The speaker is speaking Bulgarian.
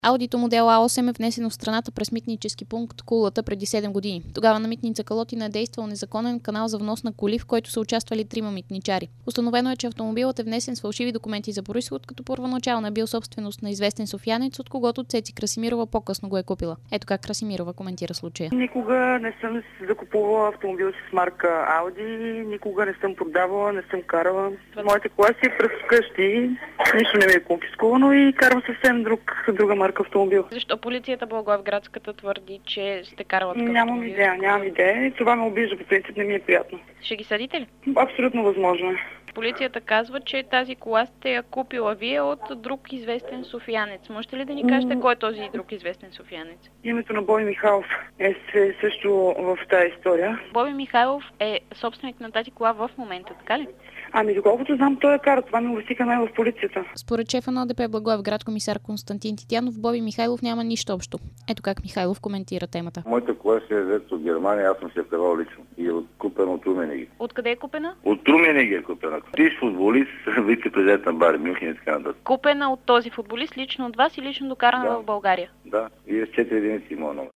Аудито модел А8 е внесено в страната през митнически пункт Кулата преди 7 години. Тогава на митница Калотина е действал незаконен канал за внос на коли, в който са участвали 3 митничари. Установено е, че автомобилът е внесен с фалшиви документи за произход, като първоначално е бил собственост на известен софиянец, от когото Цеци Красимирова по-късно го е купила. Ето как Красимирова коментира случая. Никога не съм закупувала автомобил с марка Ауди, никога не съм продавала, не съм карала. Моите кола си през къщи, нищо не ми е конфискувано и карам съвсем друга марка автомобил. Защо полицията Благоевградската твърди, че сте карала такъв автомобил? Нямам идея. Това ме обижда, по принцип не ми е приятно. Ще ги съдите ли? Абсолютно възможно е. Полицията казва, че тази кола сте я купила вие от друг известен софиянец. Можете ли да ни кажете кой е този друг известен софиянец? Името на Боби Михайлов е също в тази история. Боби Михайлов е собственик на тази кола в момента, така ли? Доколкото знам, той е кара. Това ми увисиха най в полицията. Според шефа на ОДП Благоевград комисар Константин Титянов, Боби Михайлов няма нищо общо. Ето как Михайлов коментира темата. Моята кола се е взета от Германия, аз съм се я превал лично. И е купена от Руменеги. Откъде е купена? От Руменеги е купена. Ти футболист, вице-президент на Байер Мюнхен и така нататък. Купена от този футболист лично от вас и лично докарана в България? Да, и е с 4 единици моя номер.